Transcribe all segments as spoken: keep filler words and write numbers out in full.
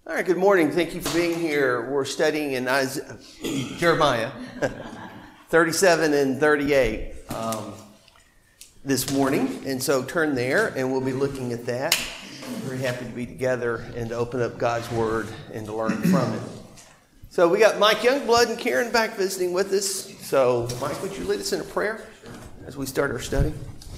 All right, good morning. Thank you for being here. We're studying in Isaiah, Jeremiah thirty-seven and thirty-eight um, this morning. And so turn there and we'll be looking at that. Very happy to be together and to open up God's Word and to learn from it. So we got Mike Youngblood and Karen back visiting with us. So Mike, would you lead us in a prayer as we start our study?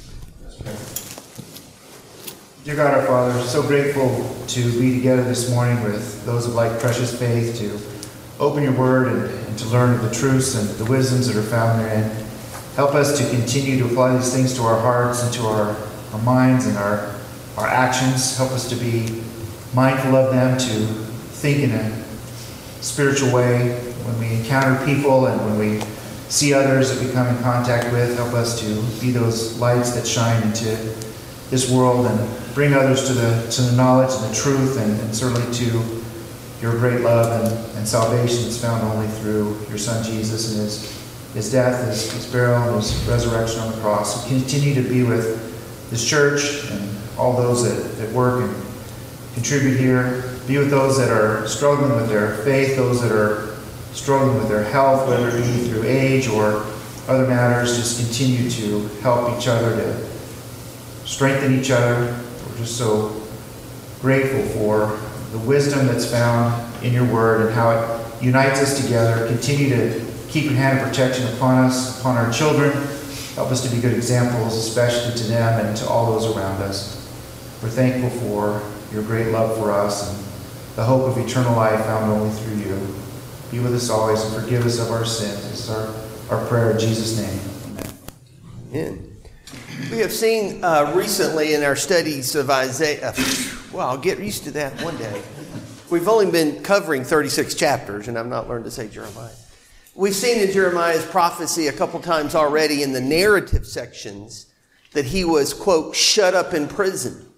Dear God, our Father, so grateful to be together this morning with those of like precious faith to open your word and, and to learn of the truths and the wisdoms that are found therein. Help us to continue to apply these things to our hearts and to our, our minds and our, our actions. Help us to be mindful of them, to think in a spiritual way when we encounter people and when we see others that we come in contact with. Help us to be those lights that shine into this world and bring others to the to the knowledge and the truth and, and certainly to your great love and, and salvation that's found only through your Son Jesus and his, his death, his, his burial, and his resurrection on the cross. So continue to be with this church and all those that, that work and contribute here. Be with those that are struggling with their faith, those that are struggling with their health, whether it be through age or other matters. Just continue to help each other, to strengthen each other. We're just so grateful for the wisdom that's found in your word and how it unites us together. Continue to keep your hand of protection upon us, upon our children. Help us to be good examples, especially to them and to all those around us. We're thankful for your great love for us and the hope of eternal life found only through you. Be with us always and forgive us of our sins. This is our, our prayer in Jesus' name. Amen. Amen. We have seen uh, recently in our studies of Isaiah, uh, well, I'll get used to that one day. We've only been covering thirty-six chapters, and I've not learned to say Jeremiah. We've seen in Jeremiah's prophecy a couple times already in the narrative sections that he was, quote, shut up in prison.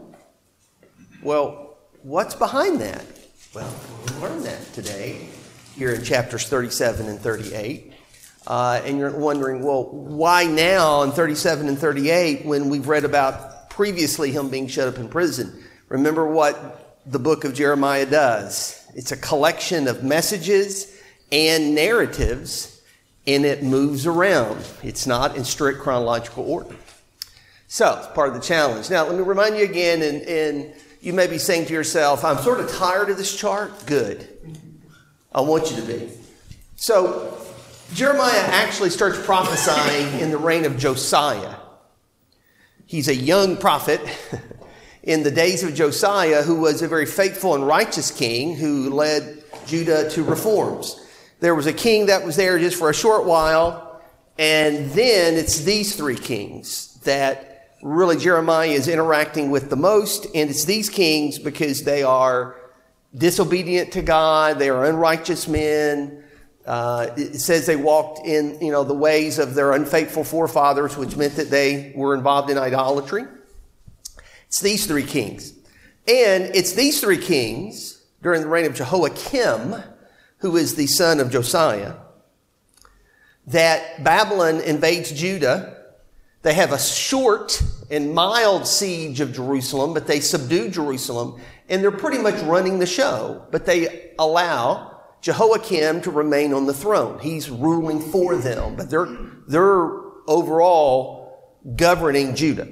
Well, what's behind that? Well, we'll learn that today here in chapters thirty-seven and thirty-eight. Uh, and you're wondering, well, why now in thirty-seven and thirty-eight when we've read about previously him being shut up in prison? Remember what the book of Jeremiah does. It's a collection of messages and narratives, and it moves around. It's not in strict chronological order. So, it's part of the challenge. Now, let me remind you again, and, and you may be saying to yourself, I'm sort of tired of this chart. Good. I want you to be. So, Jeremiah actually starts prophesying in the reign of Josiah. He's a young prophet in the days of Josiah, who was a very faithful and righteous king who led Judah to reforms. There was a king that was there just for a short while, and then it's these three kings that really Jeremiah is interacting with the most, and it's these kings because they are disobedient to God, they are unrighteous men. Uh, it says they walked in, you know, the ways of their unfaithful forefathers, which meant that they were involved in idolatry. It's these three kings. And it's these three kings during the reign of Jehoiakim, who is the son of Josiah, that Babylon invades Judah. They have a short and mild siege of Jerusalem, but they subdue Jerusalem, and they're pretty much running the show. But they allow Jehoiakim to remain on the throne. He's ruling for them, but they're, they're overall governing Judah.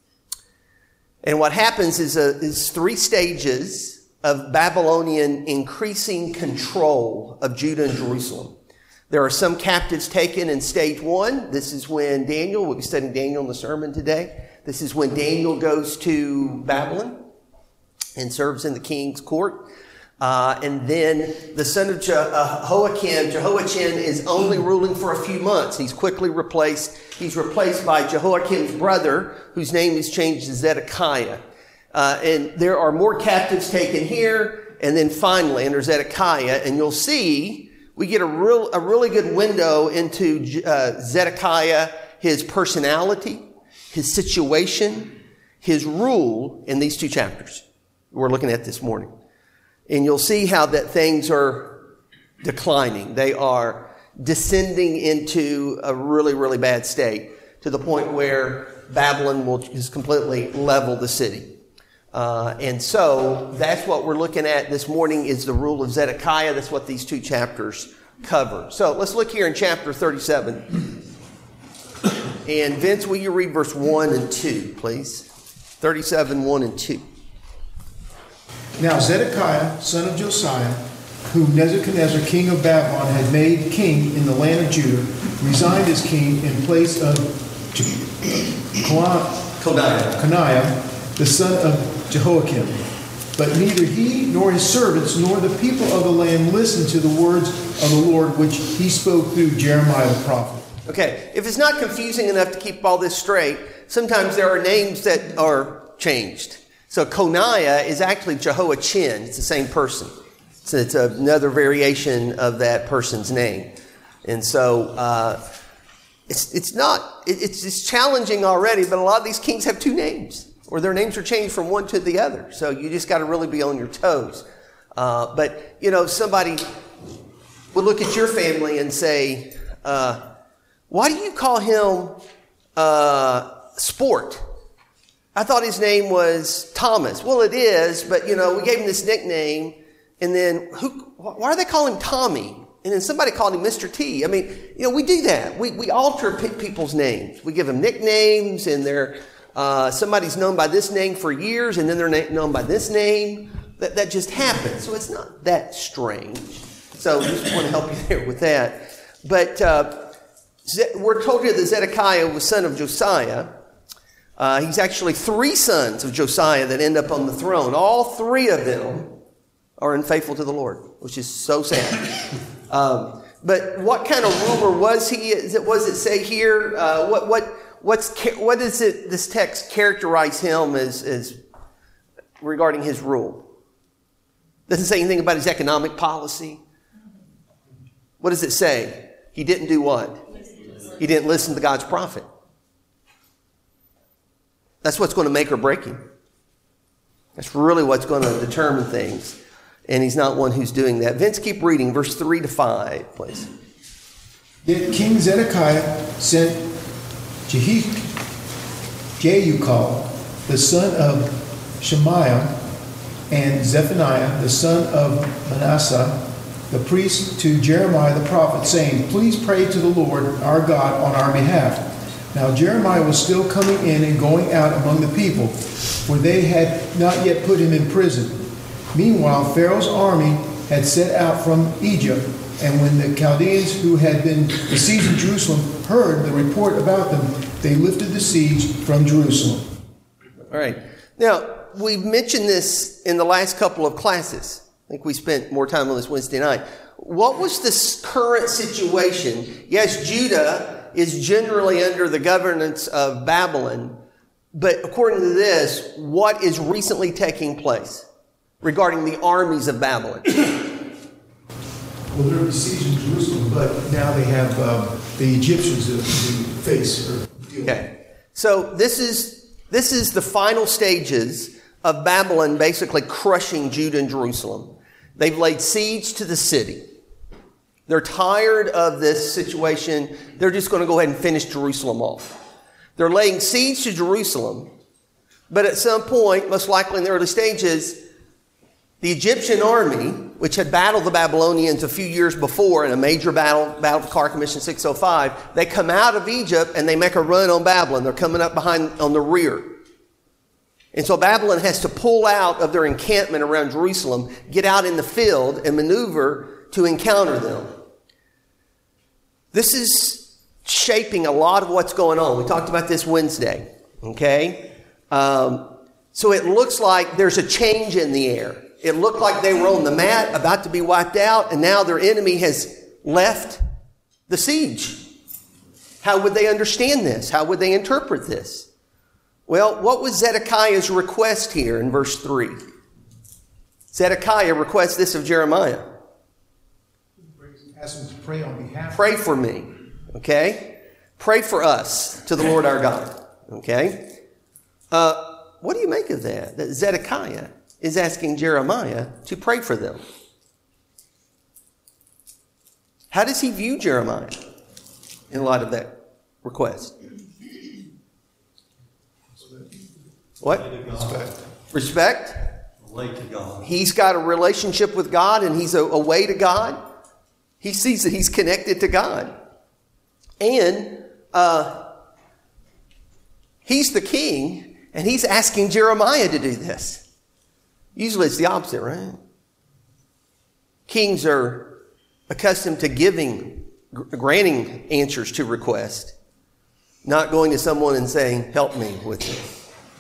And what happens is, a, is three stages of Babylonian increasing control of Judah and Jerusalem. There are some captives taken in stage one. This is when Daniel, we'll be studying Daniel in the sermon today. This is when Daniel goes to Babylon and serves in the king's court. Uh, and then the son of Jehoiakim, Jehoiachin, is only ruling for a few months. He's quickly replaced. He's replaced by Jehoiakim's brother, whose name is changed to Zedekiah. Uh, and there are more captives taken here. And then finally, under Zedekiah, and you'll see, we get a real, a really good window into uh, Zedekiah, his personality, his situation, his rule in these two chapters we're looking at this morning. And you'll see how that things are declining. They are descending into a really, really bad state to the point where Babylon will just completely level the city. Uh, and so that's what we're looking at this morning is the rule of Zedekiah. That's what these two chapters cover. So let's look here in chapter thirty-seven. And Vince, will you read verse one and two, please? thirty-seven, one and two. Now Zedekiah, son of Josiah, whom Nebuchadnezzar, king of Babylon, had made king in the land of Judah, resigned as king in place of Coniah, Coniah, the son of Jehoiakim. But neither he nor his servants nor the people of the land listened to the words of the Lord which he spoke through Jeremiah the prophet. Okay, if it's not confusing enough to keep all this straight, sometimes there are names that are changed. So Coniah is actually Jehoiachin. It's the same person. So it's another variation of that person's name. And so uh, it's it's not, it's, it's challenging already, but a lot of these kings have two names, or their names are changed from one to the other. So you just got to really be on your toes. Uh, but, you know, somebody would look at your family and say, uh, why do you call him uh, Sport? I thought his name was Thomas. Well, it is, but, you know, we gave him this nickname, and then who? Why do they call him Tommy? And then somebody called him Mister T. I mean, you know, we do that. We we alter pe- people's names. We give them nicknames, and they're uh, somebody's known by this name for years, and then they're na- known by this name. That that just happens. So it's not that strange. So I just want to help you there with that. But uh, we're told here that Zedekiah was son of Josiah. Uh, he's actually three sons of Josiah that end up on the throne. All three of them are unfaithful to the Lord, which is so sad. Um, but what kind of ruler was he? Is it, was it say here? Uh, what what what's what does it? This text characterize him as as regarding his rule? Doesn't say anything about his economic policy. What does it say? He didn't do what? He didn't listen to God's prophet. That's what's going to make or break him. That's really what's going to determine things. And he's not one who's doing that. Vince, keep reading, verse three to five, please. Then King Zedekiah sent Jehukal, the son of Shemaiah, and Zephaniah, the son of Manasseh, the priest, to Jeremiah the prophet, saying, Please pray to the Lord our God on our behalf. Now Jeremiah was still coming in and going out among the people, for they had not yet put him in prison. Meanwhile, Pharaoh's army had set out from Egypt, and when the Chaldeans who had been besieging Jerusalem heard the report about them, they lifted the siege from Jerusalem. All right. Now, we've mentioned this in the last couple of classes. I think we spent more time on this Wednesday night. What was the current situation? Yes, Judah is generally under the governance of Babylon, but according to this, what is recently taking place regarding the armies of Babylon? Well, they're besieging Jerusalem, but now they have um, the Egyptians to, to face or deal with. Okay, so this is this is the final stages of Babylon basically crushing Judah and Jerusalem. They've laid siege to the city. They're tired of this situation. They're just going to go ahead and finish Jerusalem off. They're laying siege to Jerusalem, but at some point, most likely in the early stages, the Egyptian army, which had battled the Babylonians a few years before in a major battle, Battle of Carchemish in six oh five, they come out of Egypt and they make a run on Babylon. They're coming up behind on the rear. And so Babylon has to pull out of their encampment around Jerusalem, get out in the field and maneuver to encounter them. This is shaping a lot of what's going on. We talked about this Wednesday, okay? Um, so it looks like there's a change in the air. It looked like they were on the mat, about to be wiped out, and now their enemy has left the siege. How would they understand this? How would they interpret this? Well, what was Zedekiah's request here in verse three? Zedekiah requests this of Jeremiah. Ask him to pray on behalf. Pray for me, okay? Pray for us to the Lord our God, okay? Uh, what do you make of that? That Zedekiah is asking Jeremiah to pray for them. How does he view Jeremiah in light of that request? What? Respect. Way to God. He's got a relationship with God, and he's a, a way to God. He sees that he's connected to God. And uh, he's the king, and he's asking Jeremiah to do this. Usually it's the opposite, right? Kings are accustomed to giving, granting answers to requests, not going to someone and saying, help me with this.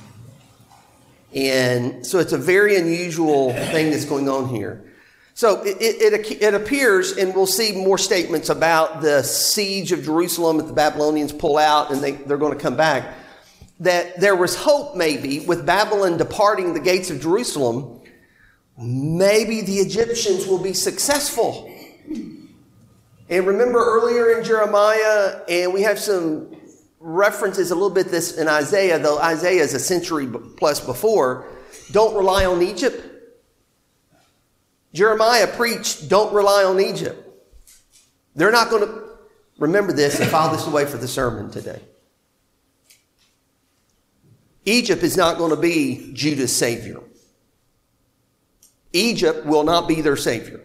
And so it's a very unusual thing that's going on here. So it, it, it appears, and we'll see more statements about the siege of Jerusalem that the Babylonians pull out and they, they're going to come back, that there was hope maybe with Babylon departing the gates of Jerusalem, maybe the Egyptians will be successful. And remember earlier in Jeremiah, and we have some references a little bit this in Isaiah, though Isaiah is a century plus before, don't rely on Egypt. Jeremiah preached, don't rely on Egypt. They're not going to, remember this and file this away for the sermon today. Egypt is not going to be Judah's savior. Egypt will not be their savior.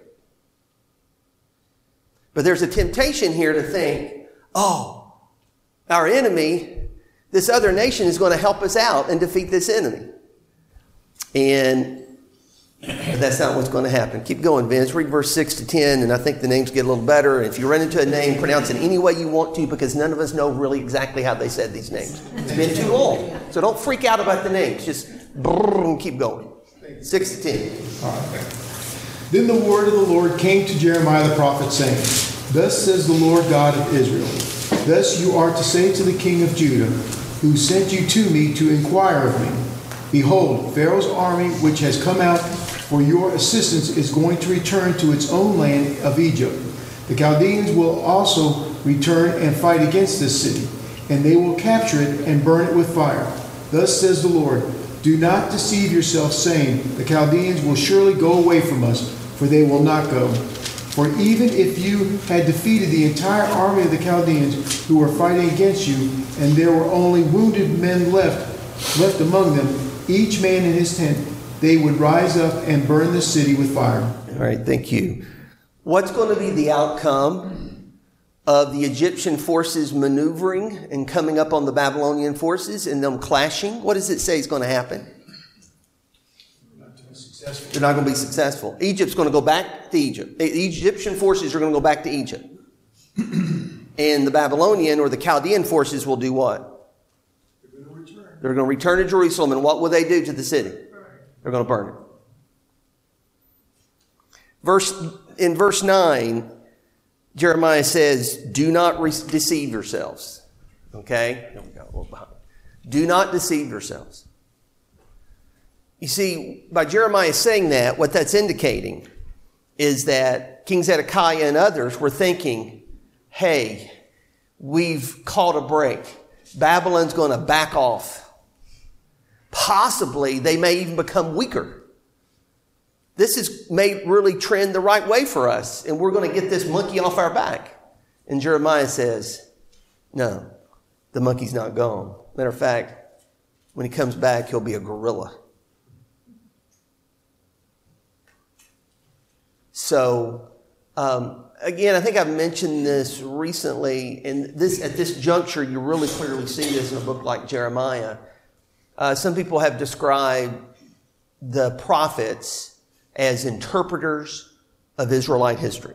But there's a temptation here to think, oh, our enemy, this other nation is going to help us out and defeat this enemy. And that's not what's going to happen. Keep going, Vince. Read verse six to ten, and I think the names get a little better. If you run into a name, pronounce it any way you want to, because none of us know really exactly how they said these names. It's been too long. So don't freak out about the names. Just brrr, and keep going. six to ten. All right. Then the word of the Lord came to Jeremiah the prophet, saying, Thus says the Lord God of Israel, Thus you are to say to the king of Judah, who sent you to me to inquire of me, Behold, Pharaoh's army, which has come out for your assistance, is going to return to its own land of Egypt. The Chaldeans will also return and fight against this city, and they will capture it and burn it with fire. Thus says the Lord, Do not deceive yourself, saying, The Chaldeans will surely go away from us, for they will not go. For even if you had defeated the entire army of the Chaldeans who were fighting against you, and there were only wounded men left, left among them, each man in his tent, they would rise up and burn the city with fire. All right, thank you. What's going to be the outcome of the Egyptian forces maneuvering and coming up on the Babylonian forces and them clashing? What does it say is going to happen? They're not going to be successful. Egypt's going to go back to Egypt. The Egyptian forces are going to go back to Egypt. And the Babylonian or the Chaldean forces will do what? They're going to return. They're going to return to Jerusalem, and what will they do to the city? They're going to burn it. Verse, in verse nine, Jeremiah says, Do not re- deceive yourselves. Okay? There we go, a little behind. Do not deceive yourselves. You see, by Jeremiah saying that, what that's indicating is that King Zedekiah and others were thinking, hey, we've caught a break. Babylon's going to back off. Possibly, they may even become weaker. This is may really trend the right way for us, and we're going to get this monkey off our back. And Jeremiah says, no, the monkey's not gone. Matter of fact, when he comes back, he'll be a gorilla. So, um, again, I think I've mentioned this recently, and this at this juncture, you really clearly see this in a book like Jeremiah. Uh, some people have described the prophets as interpreters of Israelite history.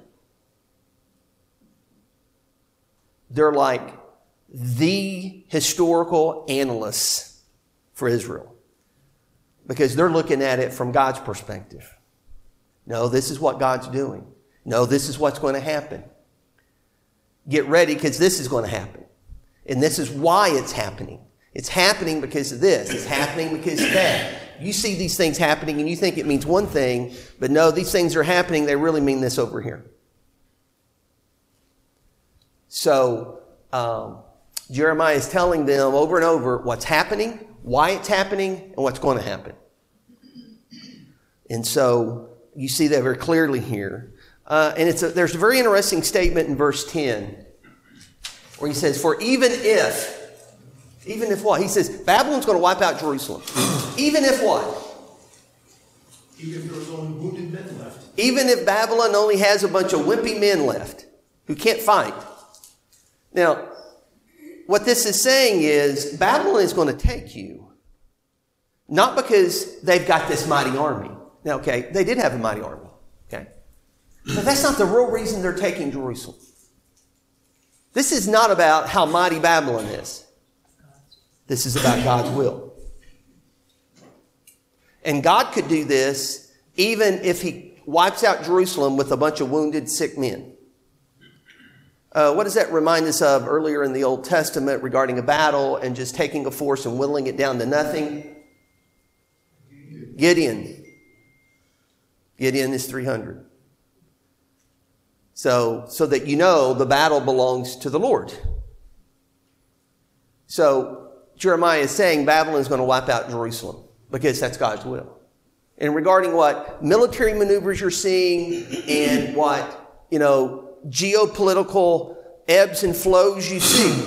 They're like the historical analysts for Israel because they're looking at it from God's perspective. No, this is what God's doing. No, this is what's going to happen. Get ready because this is going to happen. And this is why it's happening. It's happening because of this. It's happening because of that. You see these things happening and you think it means one thing, but no, these things are happening. They really mean this over here. So um, Jeremiah is telling them over and over what's happening, why it's happening, and what's going to happen. And so you see that very clearly here. Uh, and it's a, there's a very interesting statement in verse ten where he says, for even if, even if what? He says, Babylon's going to wipe out Jerusalem. Even if what? Even if there was only wounded men left. Even if Babylon only has a bunch of wimpy men left who can't fight. Now, what this is saying is Babylon is going to take you, not because they've got this mighty army. Now, okay, they did have a mighty army, okay? But that's not the real reason they're taking Jerusalem. This is not about how mighty Babylon is. This is about God's will. And God could do this even if he wipes out Jerusalem with a bunch of wounded, sick men. Uh, what does that remind us of earlier in the Old Testament regarding a battle and just taking a force and whittling it down to nothing? Gideon. Gideon is three hundred. So, so that you know the battle belongs to the Lord. So Jeremiah is saying Babylon is going to wipe out Jerusalem because that's God's will. And regarding what military maneuvers you're seeing and what, you know, geopolitical ebbs and flows you see,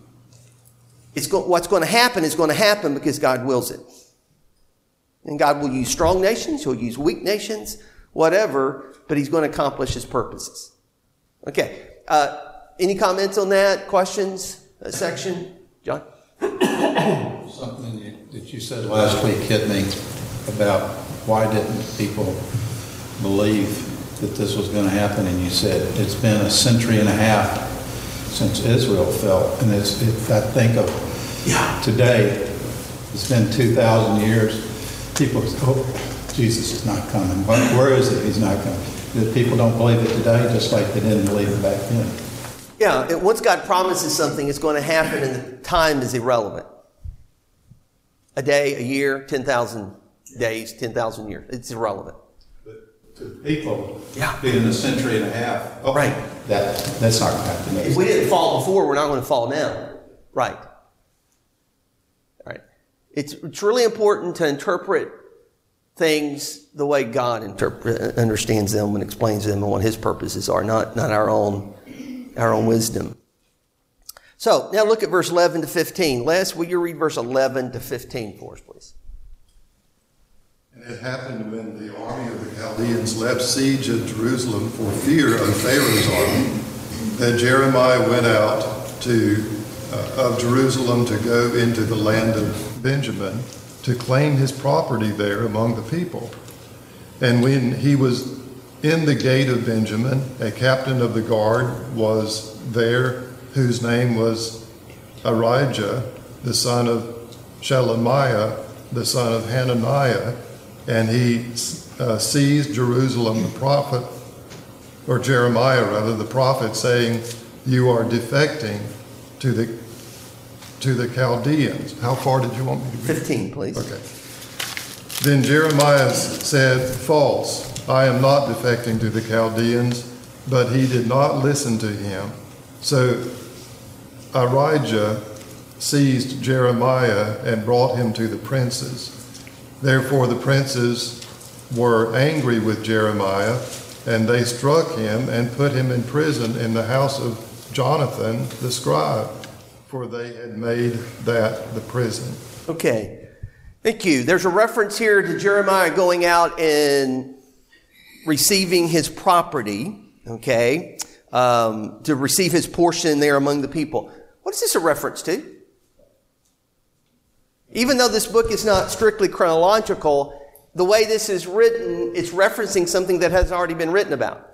it's go- what's going to happen is going to happen because God wills it. And God will use strong nations, he'll use weak nations, whatever, but he's going to accomplish his purposes. Okay. Uh, any comments on that? Questions? That section? John? Something you, that you said last week hit me about why didn't people believe that this was going to happen, and you said it's been a century and a half since Israel fell, and it's, it, I think of yeah. today, it's been two thousand years, people go, oh, Jesus is not coming. Where is it? He's not coming. The people don't believe it today, just like they didn't believe it back then. Yeah, and once God promises something, it's going to happen, and the time is irrelevant. A day, a year, ten thousand days, ten thousand years. It's irrelevant. To people, yeah. being a century and a half, oh, right? That that's not going to happen. If we didn't fall before, we're not going to fall now, right? Right. It's it's really important to interpret things the way God interpret, understands them and explains them and what His purposes are, not not our own our own wisdom. So now look at verse eleven to fifteen. Les, will you read verse eleven to fifteen for us, please? And it happened when the army of the Chaldeans left siege of Jerusalem for fear of Pharaoh's army, that Jeremiah went out to uh, of Jerusalem to go into the land of Benjamin to claim his property there among the people. And when he was in the gate of Benjamin, a captain of the guard was there, whose name was Arijah, the son of Shelemiah, the son of Hananiah, and he uh, seized Jerusalem, the prophet, or Jeremiah rather, the prophet, saying, "You are defecting to the to the Chaldeans." How far did you want me to read? Fifteen, please. Okay. Then Jeremiah said, "False, I am not defecting to the Chaldeans," but he did not listen to him. So Arijah seized Jeremiah and brought him to the princes. Therefore the princes were angry with Jeremiah, and they struck him and put him in prison in the house of Jonathan the scribe, for they had made that the prison. Okay. Thank you. There's a reference here to Jeremiah going out and receiving his property, okay, um, to receive his portion there among the people. What is this a reference to? Even though this book is not strictly chronological, the way this is written, it's referencing something that has already been written about.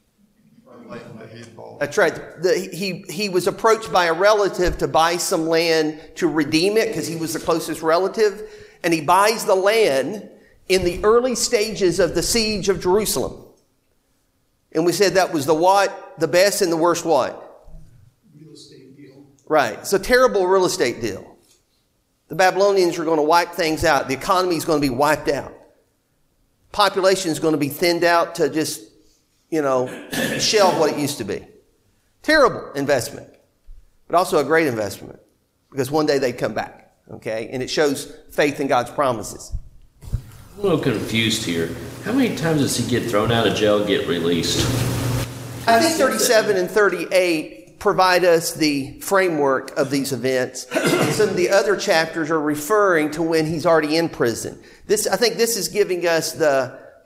That's right. The, he, he was approached by a relative to buy some land to redeem it because he was the closest relative. And he buys the land in the early stages of the siege of Jerusalem. And we said that was the what? The best and the worst what? Real estate deal. Right. It's a terrible real estate deal. The Babylonians are going to wipe things out. The economy is going to be wiped out. Population is going to be thinned out to just, you know, shell what it used to be. Terrible investment, but also a great investment because one day they'd come back, okay? And it shows faith in God's promises. I'm a little confused here. How many times does he get thrown out of jail, get released? I think thirty-seven and thirty-eight provide us the framework of these events. Some of the other chapters are referring to when he's already in prison. This, I think this is giving us the,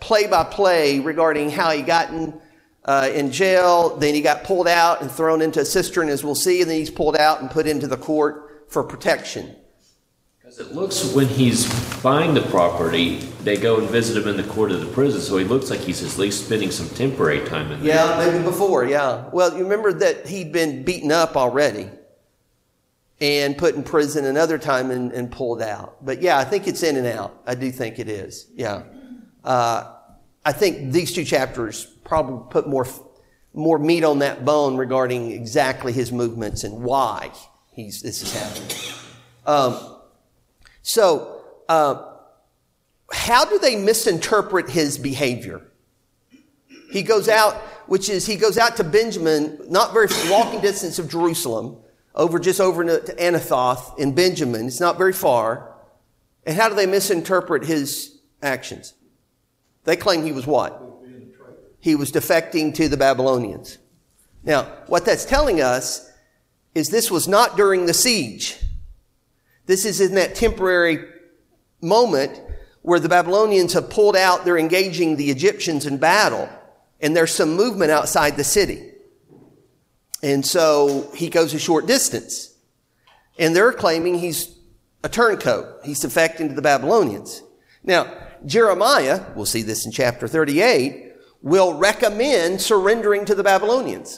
play-by-play regarding how he got in, uh, in jail, then he got pulled out and thrown into a cistern, as we'll see, and then he's pulled out and put into the court for protection. Because it looks, when he's buying the property, they go and visit him in the court of the prison, so he looks like he's at least spending some temporary time in there. Yeah, maybe before, yeah. Well, you remember that he'd been beaten up already and put in prison another time and, and pulled out. But yeah, I think it's in and out. I do think it is, yeah. Uh, I think these two chapters probably put more more meat on that bone regarding exactly his movements and why he's this is happening. Um, so, uh, how do they misinterpret his behavior? He goes out, which is he goes out to Benjamin, not very walking distance of Jerusalem, over just over to Anathoth in Benjamin. It's not very far. And how do they misinterpret his actions? They claim he was what? He was defecting to the Babylonians. Now, what that's telling us is this was not during the siege. This is in that temporary moment where the Babylonians have pulled out, they're engaging the Egyptians in battle, and there's some movement outside the city. And so he goes a short distance. And they're claiming he's a turncoat. He's defecting to the Babylonians. Now, Jeremiah, we'll see this in chapter thirty-eight, will recommend surrendering to the Babylonians.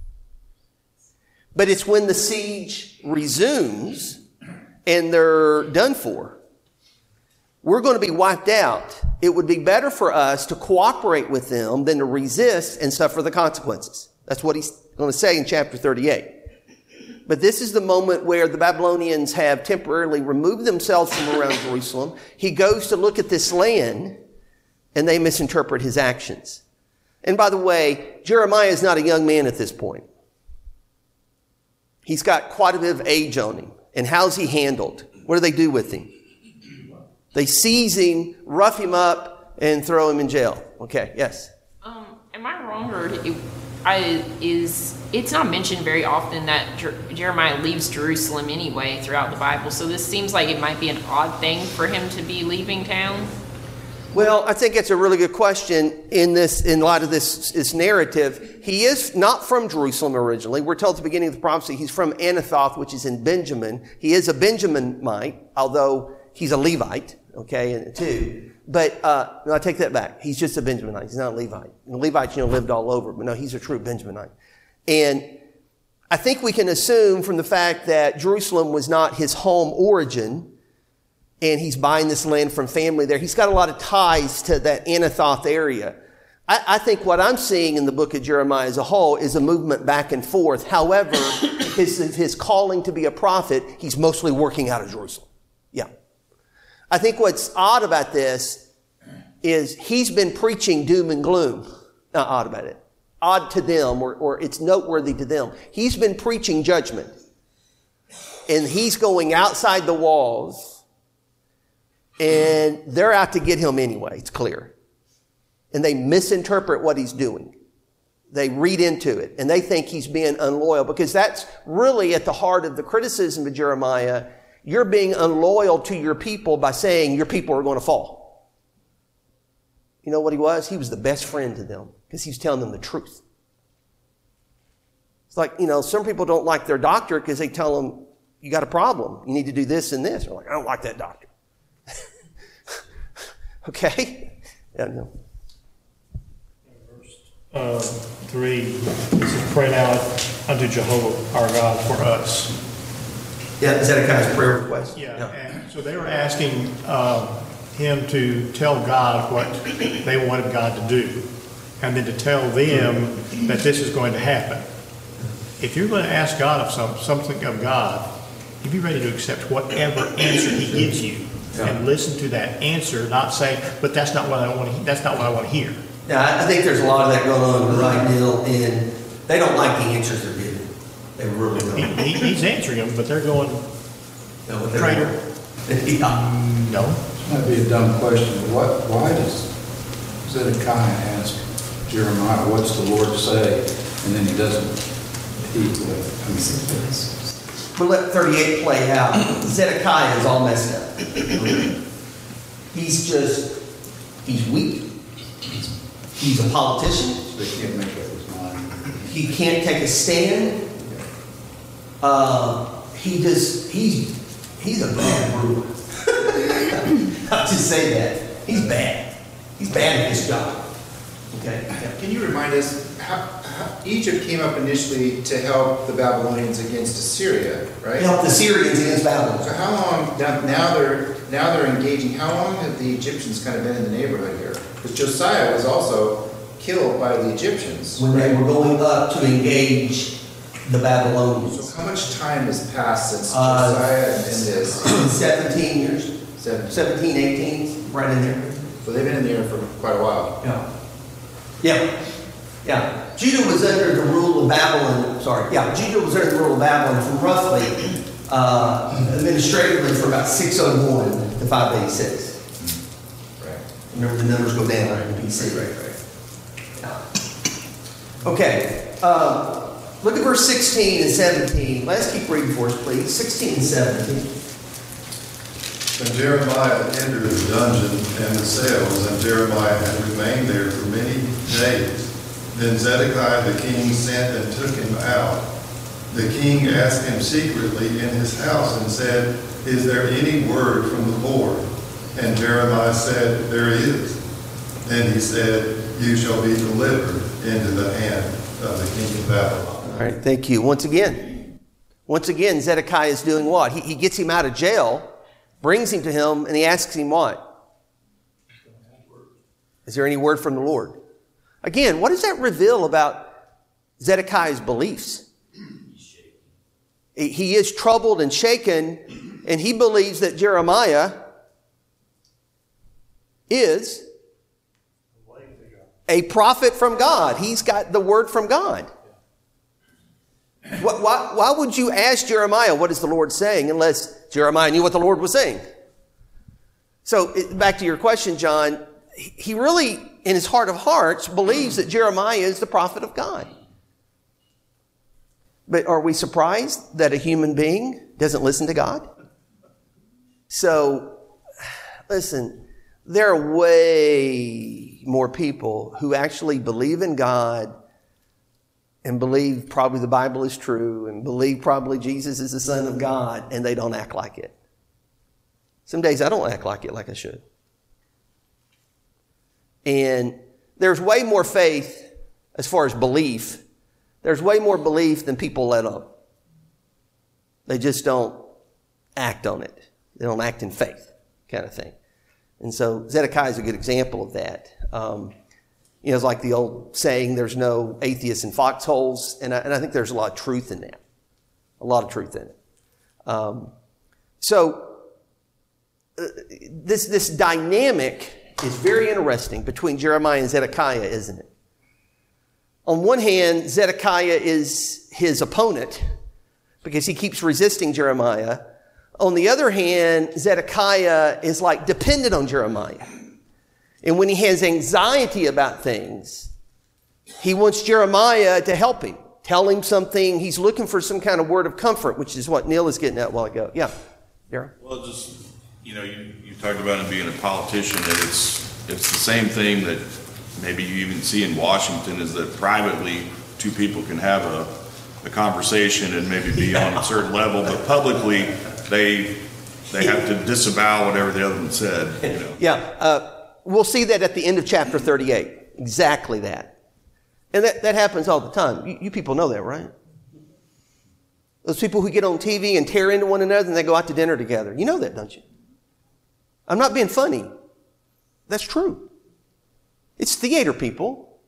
But it's when the siege resumes and they're done for. We're going to be wiped out. It would be better for us to cooperate with them than to resist and suffer the consequences. That's what he's going to say in chapter thirty-eight. But this is the moment where the Babylonians have temporarily removed themselves from around Jerusalem. He goes to look at this land, and they misinterpret his actions. And by the way, Jeremiah is not a young man at this point. He's got quite a bit of age on him. And how's he handled? What do they do with him? They seize him, rough him up, and throw him in jail. Okay, yes? Um, am I wrong, or it, I, is it's not mentioned very often that Jer- Jeremiah leaves Jerusalem anyway throughout the Bible, so this seems like it might be an odd thing for him to be leaving town? Well, I think it's a really good question in this, in light of this, this narrative. He is not from Jerusalem originally. We're told at the beginning of the prophecy he's from Anathoth, which is in Benjamin. He is a Benjaminite, although he's a Levite, okay, and too. But, uh, no, I take that back. He's just a Benjaminite. He's not a Levite. And the Levites, you know, lived all over, but no, he's a true Benjaminite. And I think we can assume from the fact that Jerusalem was not his home origin, and he's buying this land from family there. He's got a lot of ties to that Anathoth area. I, I think what I'm seeing in the book of Jeremiah as a whole is a movement back and forth. However, his, his calling to be a prophet, he's mostly working out of Jerusalem. Yeah. I think what's odd about this is he's been preaching doom and gloom. Not odd about it. Odd to them, or, or it's noteworthy to them. He's been preaching judgment. And he's going outside the walls. And they're out to get him anyway, it's clear. And they misinterpret what he's doing. They read into it. And they think he's being unloyal. Because that's really at the heart of the criticism of Jeremiah. You're being unloyal to your people by saying your people are going to fall. You know what he was? He was the best friend to them. Because he was telling them the truth. It's like, you know, some people don't like their doctor because they tell them, you got a problem. You need to do this and this. They're like, I don't like that doctor. Okay? Yeah, no. Uh, three, this is pray now unto Jehovah our God for us. Yeah, Zedekiah's prayer request. Yeah, yeah. And so they were asking uh, him to tell God what they wanted God to do, and then to tell them that this is going to happen. If you're going to ask God of some, something of God, you be ready to accept whatever answer He gives you, yeah. And listen to that answer, not say, "But that's not what I want. To, that's not what I want to hear." Yeah, I think there's a lot of that going on right now, and they don't like the answers they're giving. They really don't. He, he, he's answering them, but they're going, no, traitor. Yeah. No. This might be a dumb question, but what, why does Zedekiah ask Jeremiah, what's the Lord say? And then he doesn't eat with I mean, we'll let thirty-eight play out. Zedekiah is all messed up. He's just, he's weak. He's a politician. They can't make up his mind. He can't take a stand. Uh, he just, he's, he's a bad ruler. I'll just say that. He's bad. He's bad at his job. Okay? Yeah. Can you remind us, how, how Egypt came up initially to help the Babylonians against Assyria, right? Help the Syrians against So Babylon. how long, now, now they're now they're engaging, how long have the Egyptians kind of been in the neighborhood here? Because Josiah was also killed by the Egyptians. When they were going up to engage the Babylonians. So how much time has passed since Uh, Josiah and, and this? seventeen years. Seven. seventeen, eighteen, right in there. So they've been in there for quite a while. Yeah. Yeah. Yeah. Judah was under the rule of Babylon. Sorry. Yeah. Judah was under the rule of Babylon for roughly, uh, administratively for about six oh one to five eighty-six. Right. Remember, the numbers go down in B C. Right, right. Yeah. Okay. Uh, look at verse sixteen and seventeen. Let's keep reading for us, please. sixteen and seventeen. And Jeremiah entered the dungeon and the cells, and Jeremiah had remained there for many days. Then Zedekiah the king sent and took him out. The king asked him secretly in his house and said, "Is there any word from the Lord?" And Jeremiah said, "There is." Then he said, "You shall be delivered into the hand of the king of Babylon." All right, thank you. Once again, once again, Zedekiah is doing what? He, he gets him out of jail, brings him to him, and he asks him what? Is there any word from the Lord? Again, what does that reveal about Zedekiah's beliefs? He is troubled and shaken, and he believes that Jeremiah is a prophet from God. He's got the word from God. Why, why would you ask Jeremiah, what is the Lord saying, unless Jeremiah knew what the Lord was saying? So back to your question, John, he really, in his heart of hearts, believes that Jeremiah is the prophet of God. But are we surprised that a human being doesn't listen to God? So, listen, there are way more people who actually believe in God and believe probably the Bible is true and believe probably Jesus is the Son of God, and they don't act like it. Some days I don't act like it like I should. And there's way more faith as far as belief. There's way more belief than people let on. They just don't act on it. They don't act in faith, kind of thing. And so Zedekiah is a good example of that. Um, you know, it's like the old saying, there's no atheists in foxholes. And I, and I think there's a lot of truth in that. A lot of truth in it. Um, so uh, this, this dynamic is very interesting between Jeremiah and Zedekiah, isn't it? On one hand, Zedekiah is his opponent because he keeps resisting Jeremiah. On the other hand, Zedekiah is like dependent on Jeremiah. And when he has anxiety about things, he wants Jeremiah to help him, tell him something. He's looking for some kind of word of comfort, which is what Neil is getting at a while ago. Yeah, Darryl? Well, just, you know, you, you talked about him being a politician, and it's, it's the same thing that maybe you even see in Washington, is that privately two people can have a, a conversation and maybe be on a certain level, but publicly they they have to disavow whatever the other one said. You know. Yeah, uh, we'll see that at the end of chapter thirty-eight. Exactly that. And that, that happens all the time. You, you people know that, right? Those people who get on T V and tear into one another and they go out to dinner together. You know that, don't you? I'm not being funny. That's true. It's theater, people.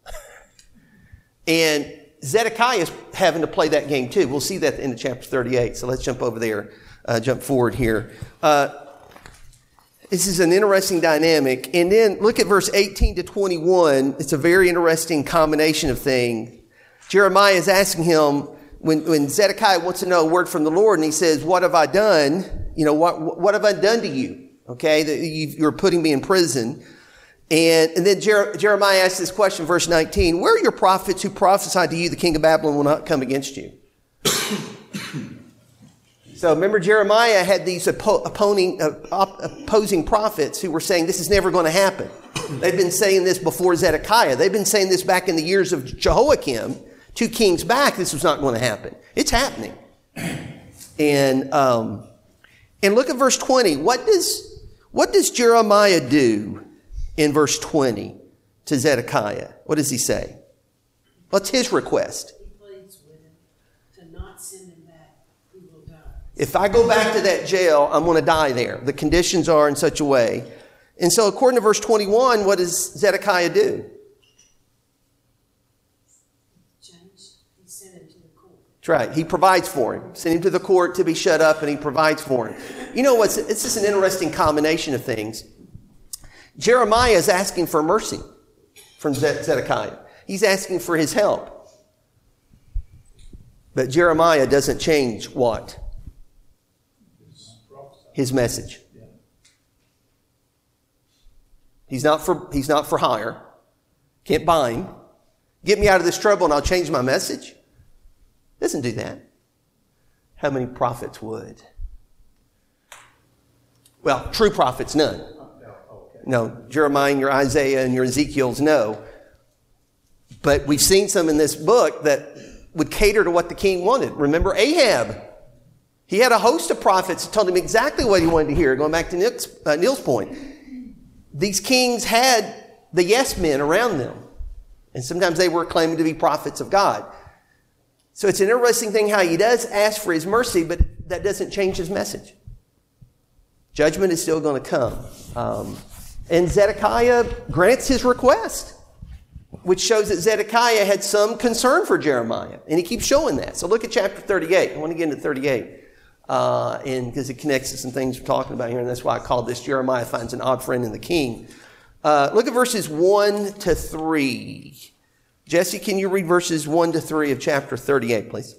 And Zedekiah is having to play that game too. We'll see that in chapter thirty-eight. So let's jump over there, uh, jump forward here. Uh, this is an interesting dynamic. And then look at verse eighteen to twenty-one. It's a very interesting combination of things. Jeremiah is asking him, when, when Zedekiah wants to know a word from the Lord, and he says, what have I done? You know, what, what have I done to you? Okay, that you, you're putting me in prison. And, and then Jer- Jeremiah asks this question, verse nineteen, where are your prophets who prophesied to you the king of Babylon will not come against you? So remember, Jeremiah had these oppo- opposing, uh, op- opposing prophets who were saying this is never going to happen. They've been saying this before Zedekiah. They've been saying this back in the years of Jehoiakim, two kings back. This was not going to happen. It's happening. And um, and look at verse twenty. What does what does Jeremiah do in verse twenty to Zedekiah? What does he say? What's his request? He pleads with him to not send him back. He will die. If I go back to that jail, I'm going to die there. The conditions are in such a way. And so according to verse twenty-one, what does Zedekiah do? James, he sent him to the court. That's right. He provides for him. Send him to the court to be shut up, and he provides for him. You know what's, it's just an interesting combination of things. Jeremiah is asking for mercy from Zedekiah. He's asking for his help. But Jeremiah doesn't change what? His message. He's not for, he's not for hire. Can't bind. Get me out of this trouble and I'll change my message. Doesn't do that. How many prophets would? Well, true prophets, none. No, Jeremiah and your Isaiah and your Ezekiel's, no. But we've seen some in this book that would cater to what the king wanted. Remember Ahab. He had a host of prophets that told him exactly what he wanted to hear, going back to Neil's, uh, Neil's point. These kings had the yes men around them. And sometimes they were claiming to be prophets of God. So it's an interesting thing how he does ask for his mercy, but that doesn't change his message. Judgment is still going to come. Um, and Zedekiah grants his request, which shows that Zedekiah had some concern for Jeremiah. And he keeps showing that. So look at chapter thirty-eight. I want to get into thirty-eight. Uh, and because it connects to some things we're talking about here, and that's why I called this Jeremiah Finds an Odd Friend in the King. Uh, look at verses one to three. Jesse, can you read verses one to three of chapter thirty-eight, please?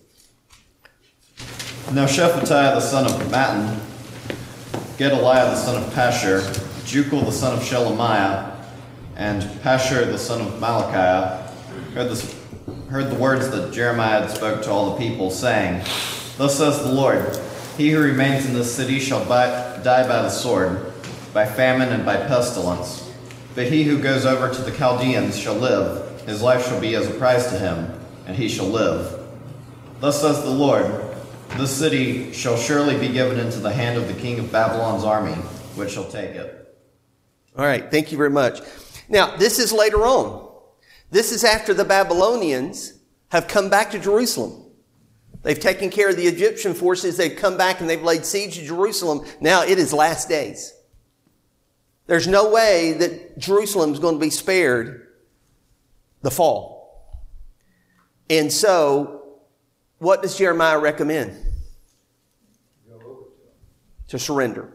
Now Shephatiah the son of Mattan, Gedaliah the son of Pashur, Jukal the son of Shelemiah, and Pashur the son of Malachiah heard, this, heard the words that Jeremiah had spoke to all the people, saying, Thus says the Lord, He who remains in this city shall by, die by the sword, by famine and by pestilence. But he who goes over to the Chaldeans shall live. His life shall be as a prize to him, and he shall live. Thus says the Lord, This city shall surely be given into the hand of the king of Babylon's army, which shall take it. All right, thank you very much. Now, this is later on. This is after the Babylonians have come back to Jerusalem. They've taken care of the Egyptian forces. They've come back and they've laid siege to Jerusalem. Now it is last days. There's no way that Jerusalem is going to be spared the fall. And so, what does Jeremiah recommend? To surrender.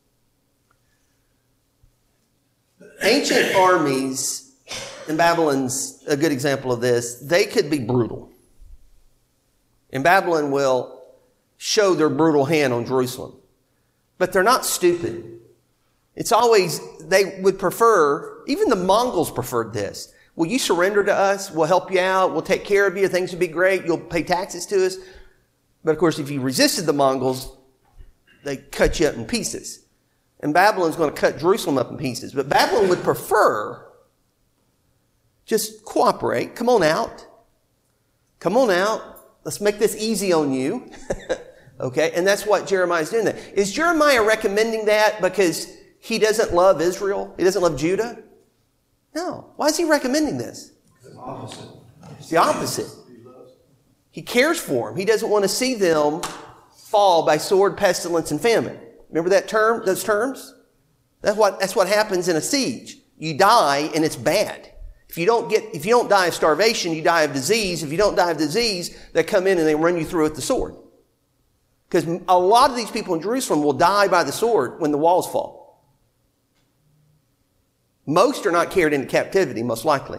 Ancient armies, and Babylon's a good example of this, they could be brutal. And Babylon will show their brutal hand on Jerusalem. But they're not stupid. It's always, they would prefer, even the Mongols preferred this. Will you surrender to us? We'll help you out. We'll take care of you. Things will be great. You'll pay taxes to us. But of course, if you resisted the Mongols, they cut you up in pieces. And Babylon's going to cut Jerusalem up in pieces. But Babylon would prefer just cooperate. Come on out. Come on out. Let's make this easy on you. Okay? And that's what Jeremiah's doing there. Is Jeremiah recommending that because he doesn't love Israel? He doesn't love Judah? No. Why is he recommending this? The opposite. It's the opposite. He cares for them. He doesn't want to see them fall by sword, pestilence, and famine. Remember that term, those terms? That's what, that's what happens in a siege. You die and it's bad. If you don't get, if you don't die of starvation, you die of disease. If you don't die of disease, they come in and they run you through with the sword. Because a lot of these people in Jerusalem will die by the sword when the walls fall. Most are not carried into captivity, most likely.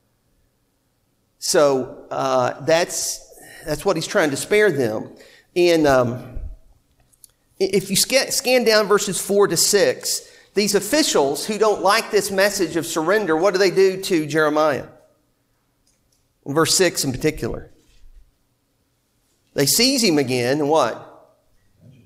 So uh, that's that's what he's trying to spare them. And um, if you scan, scan down verses four to six, these officials who don't like this message of surrender, what do they do to Jeremiah? In verse six in particular. They seize him again and what?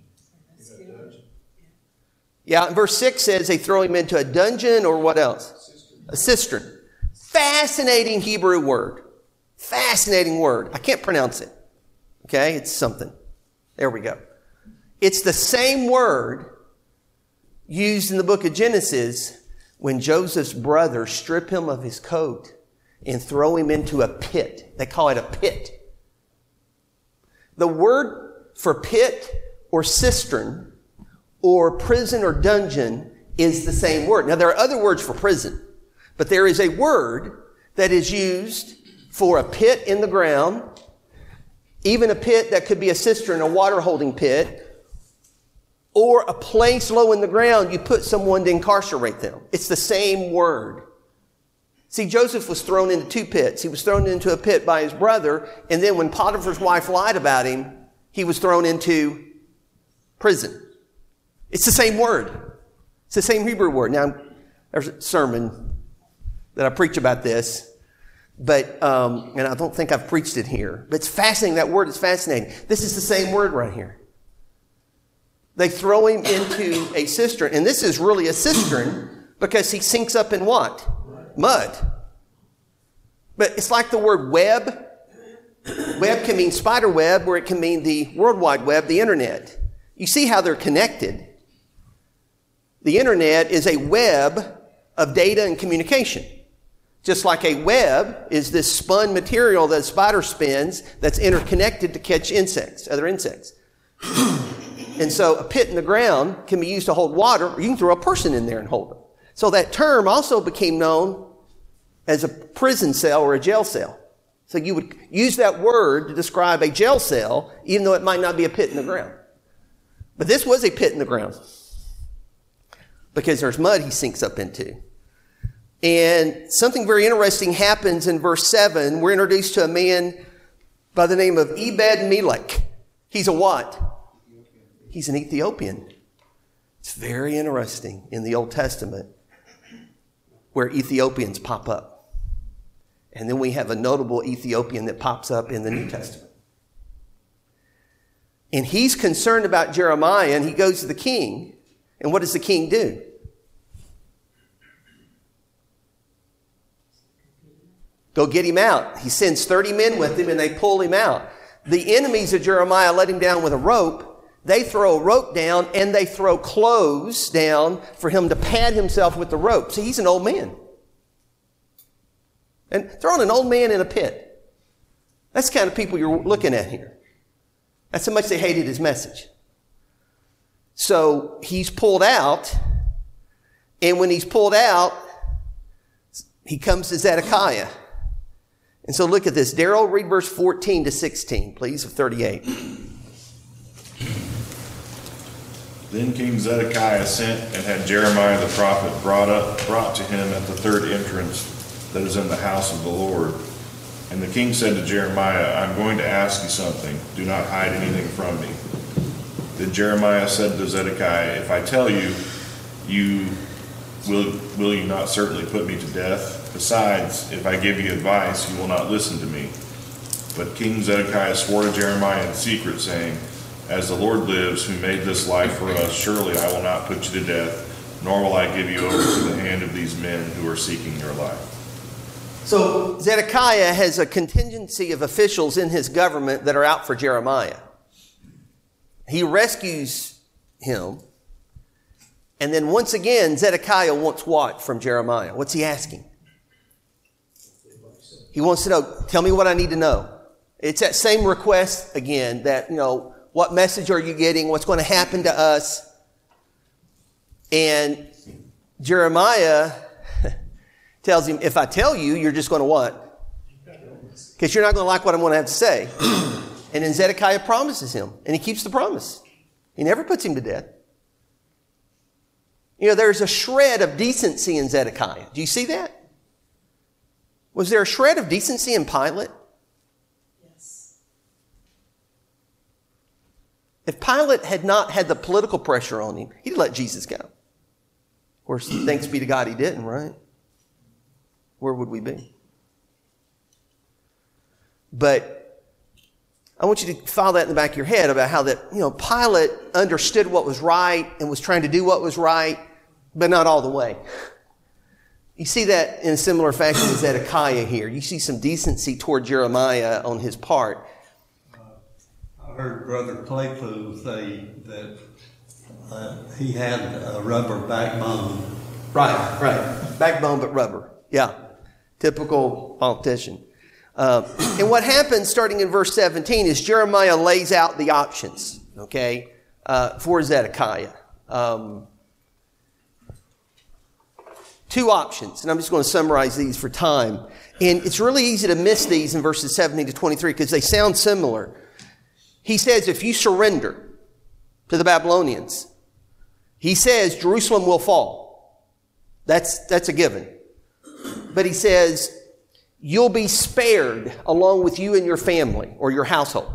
Yeah, and verse six says they throw him into a dungeon or what else? A cistern. Fascinating Hebrew word. Fascinating word. I can't pronounce it. Okay, it's something. There we go. It's the same word used in the book of Genesis when Joseph's brothers strip him of his coat and throw him into a pit. They call it a pit. The word for pit or cistern or prison or dungeon is the same word. Now, there are other words for prison, but there is a word that is used for a pit in the ground, even a pit that could be a cistern, a water holding pit, or a place low in the ground you put someone to incarcerate them. It's the same word. See, Joseph was thrown into two pits. He was thrown into a pit by his brother, and then when Potiphar's wife lied about him, he was thrown into prison. It's the same word. It's the same Hebrew word. Now, there's a sermon that I preach about this, but um, and I don't think I've preached it here. But it's fascinating. That word is fascinating. This is the same word right here. They throw him into a cistern, and this is really a cistern because he sinks up in what? Mud. But it's like the word web. Web can mean spider web, or it can mean the World Wide Web, the internet. You see how they're connected. The internet is a web of data and communication. Just like a web is this spun material that a spider spins that's interconnected to catch insects, other insects. And so a pit in the ground can be used to hold water, or you can throw a person in there and hold them. So that term also became known as a prison cell or a jail cell. So you would use that word to describe a jail cell, even though it might not be a pit in the ground. But this was a pit in the ground, because there's mud he sinks up into. And something very interesting happens in verse seven. We're introduced to a man by the name of Ebed-Melech. He's a what? He's an Ethiopian. It's very interesting in the Old Testament where Ethiopians pop up. And then we have a notable Ethiopian that pops up in the New Testament. And he's concerned about Jeremiah, and he goes to the king. And what does the king do? Go get him out. He sends thirty men with him, and they pull him out. The enemies of Jeremiah let him down with a rope. They throw a rope down, and they throw clothes down for him to pad himself with the rope. See, he's an old man. And throwing an old man in a pit. That's the kind of people you're looking at here. That's how much they hated his message. So he's pulled out, and when he's pulled out, he comes to Zedekiah. And so look at this. Darrell, read verse fourteen to sixteen, please, of thirty-eight. Then King Zedekiah sent and had Jeremiah the prophet brought up, brought to him at the third entrance that is in the house of the Lord. And the king said to Jeremiah, I'm going to ask you something. Do not hide anything from me. Then Jeremiah said to Zedekiah, if I tell you, you will, will you not certainly put me to death? Besides, if I give you advice, you will not listen to me. But King Zedekiah swore to Jeremiah in secret, saying, as the Lord lives, who made this life for us, surely I will not put you to death, nor will I give you over to the hand of these men who are seeking your life. So Zedekiah has a contingency of officials in his government that are out for Jeremiah. He rescues him. And then once again, Zedekiah wants what from Jeremiah? What's he asking? He wants to know, tell me what I need to know. It's that same request again that, you know, what message are you getting? What's going to happen to us? And Jeremiah tells him, if I tell you, you're just going to what? Because you're not going to like what I'm going to have to say. And then Zedekiah promises him, and he keeps the promise. He never puts him to death. You know, there's a shred of decency in Zedekiah. Do you see that? Was there a shred of decency in Pilate? Yes. If Pilate had not had the political pressure on him, he'd let Jesus go. Of course, thanks be to God he didn't, right? Where would we be? But I want you to file that in the back of your head about how that, you know, Pilate understood what was right and was trying to do what was right, but not all the way. You see that in a similar fashion as Zedekiah here. You see some decency toward Jeremiah on his part. Uh, I heard Brother Claypool say that uh, he had a rubber backbone. Right, right. Backbone but rubber. Yeah. Typical politician. Uh, and what happens starting in verse seventeen is Jeremiah lays out the options, okay, uh, for Zedekiah. Um, two options, and I'm just going to summarize these for time. And it's really easy to miss these in verses seventeen to twenty-three because they sound similar. He says, if you surrender to the Babylonians, he says Jerusalem will fall. That's, that's a given. But he says, you'll be spared along with you and your family or your household.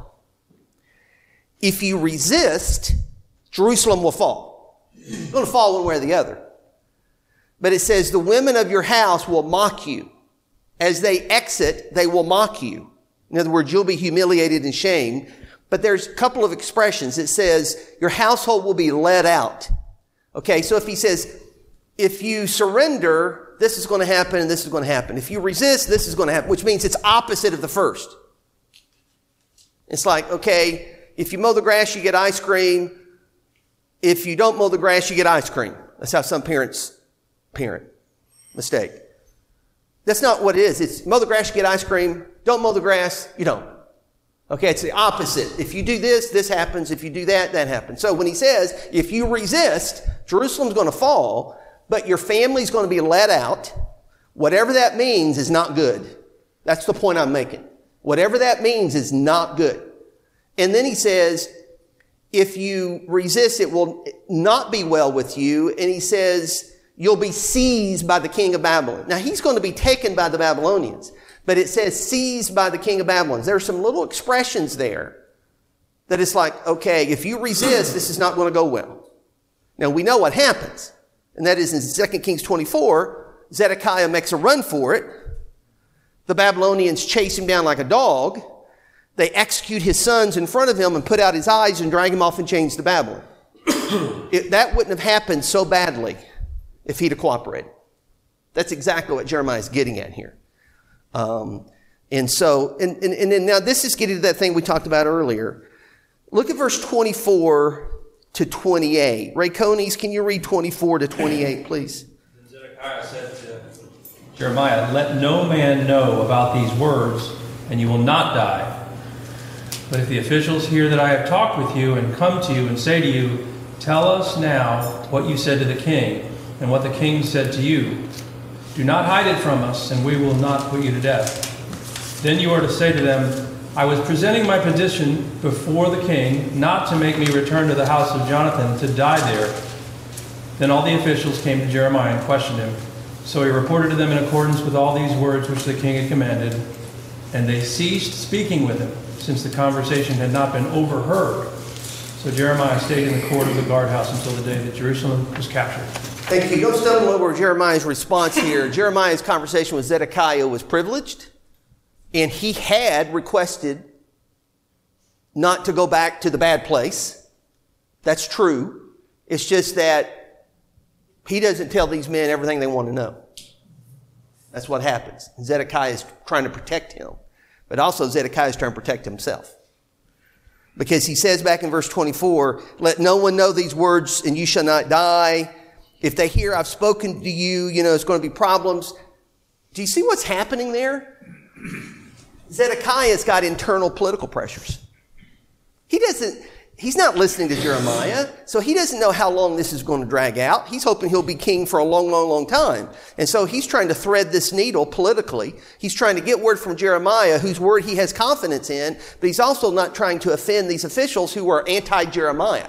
If you resist, Jerusalem will fall. It's going to fall one way or the other. But it says the women of your house will mock you. As they exit, they will mock you. In other words, you'll be humiliated and shamed. But there's a couple of expressions. It says your household will be led out. Okay, so if he says, if you surrender, this is going to happen and this is going to happen. If you resist, this is going to happen, which means it's opposite of the first. It's like, okay, if you mow the grass, you get ice cream. If you don't mow the grass, you get ice cream. That's how some parents parent. Mistake. That's not what it is. It's mow the grass, you get ice cream. Don't mow the grass, you don't. Okay, it's the opposite. If you do this, this happens. If you do that, that happens. So when he says, if you resist, Jerusalem's going to fall, but your family's going to be let out, whatever that means is not good. That's the point I'm making. Whatever that means is not good. And then he says, if you resist, it will not be well with you. And he says, you'll be seized by the king of Babylon. Now, he's going to be taken by the Babylonians, but it says seized by the king of Babylon. There are some little expressions there that it's like, okay, if you resist, this is not going to go well. Now, we know what happens. And that is in Second Kings twenty-four, Zedekiah makes a run for it. The Babylonians chase him down like a dog. They execute his sons in front of him and put out his eyes and drag him off in chains to Babylon. it, that wouldn't have happened so badly if he'd have cooperated. That's exactly what Jeremiah is getting at here. Um, and so, and, and, and then now this is getting to that thing we talked about earlier. Look at verse twenty-four to twenty-eight. Ray Conies, can you read twenty-four to twenty-eight, please? Then Zedekiah said to Jeremiah, let no man know about these words, and you will not die. But if the officials hear that I have talked with you and come to you and say to you, tell us now what you said to the king and what the king said to you. Do not hide it from us, and we will not put you to death. Then you are to say to them, I was presenting my petition before the king, not to make me return to the house of Jonathan to die there. Then all the officials came to Jeremiah and questioned him. So he reported to them in accordance with all these words which the king had commanded. And they ceased speaking with him, since the conversation had not been overheard. So Jeremiah stayed in the court of the guardhouse until the day that Jerusalem was captured. Thank you. Don't stumble over Jeremiah's response here. Jeremiah's conversation with Zedekiah was privileged, and he had requested not to go back to the bad place. That's true. It's just that he doesn't tell these men everything they want to know. That's what happens. Zedekiah is trying to protect him, but also Zedekiah is trying to protect himself. Because he says back in verse twenty-four, let no one know these words and you shall not die. If they hear I've spoken to you, you know, it's going to be problems. Do you see what's happening there? Zedekiah's got internal political pressures. He doesn't, he's not listening to Jeremiah, so he doesn't know how long this is going to drag out. He's hoping he'll be king for a long, long, long time. And so he's trying to thread this needle politically. He's trying to get word from Jeremiah, whose word he has confidence in, but he's also not trying to offend these officials who are anti-Jeremiah.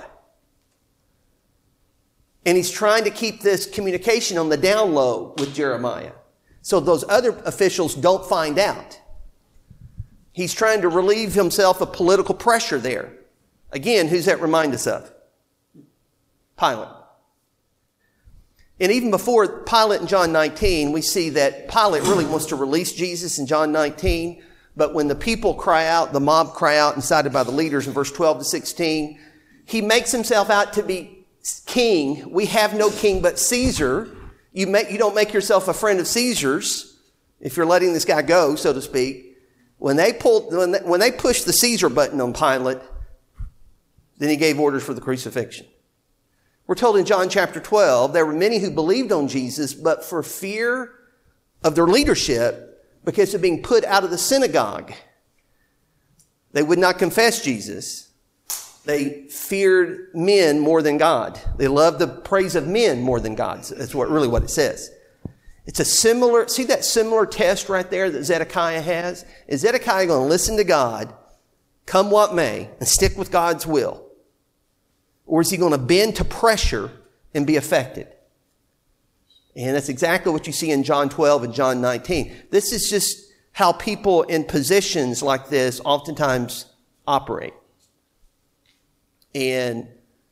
And he's trying to keep this communication on the down low with Jeremiah, so those other officials don't find out. He's trying to relieve himself of political pressure there. Again, who's that remind us of? Pilate. And even before Pilate in John nineteen, we see that Pilate really wants to release Jesus in John nineteen. But when the people cry out, the mob cry out, incited by the leaders in verse twelve to sixteen, he makes himself out to be king. We have no king but Caesar. You make, you don't make yourself a friend of Caesar's if you're letting this guy go, so to speak. When they pulled, when they, when they pushed the Caesar button on Pilate, then he gave orders for the crucifixion. We're told in John chapter twelve, there were many who believed on Jesus, but for fear of their leadership, because of being put out of the synagogue, they would not confess Jesus. They feared men more than God. They loved the praise of men more than God. That's what really what it says. It's a similar, see that similar test right there that Zedekiah has? Is Zedekiah going to listen to God, come what may, and stick with God's will? Or is he going to bend to pressure and be affected? And that's exactly what you see in John twelve and John nineteen. This is just how people in positions like this oftentimes operate. And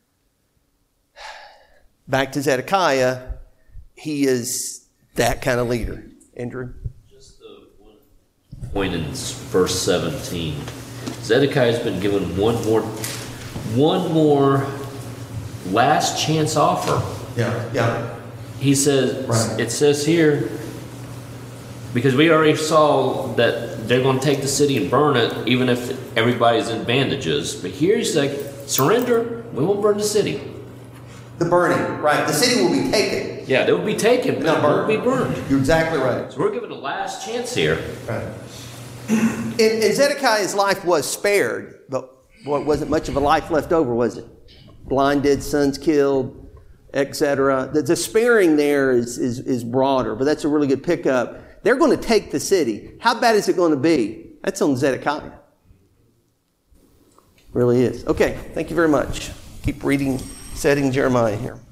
back to Zedekiah, he is that kind of leader. Andrew? Just the one point in verse seventeen. Zedekiah's been given one more, one more last chance offer. Yeah, yeah. He says, Right. It says here, because we already saw that they're going to take the city and burn it, even if everybody's in bandages. But here he's like, surrender, we won't burn the city. The burning, right. The city will be taken. Yeah, they will be taken, but Not it won't burned. be burned. You're exactly right. So we're given a last chance here. Right. And, and Zedekiah's life was spared, but what wasn't much of a life left over, was it? Blinded, sons killed, et cetera. The, the sparing there is, is, is broader, but that's a really good pickup. They're going to take the city. How bad is it going to be? That's on Zedekiah. Really is. Okay, thank you very much. Keep reading, studying Jeremiah here.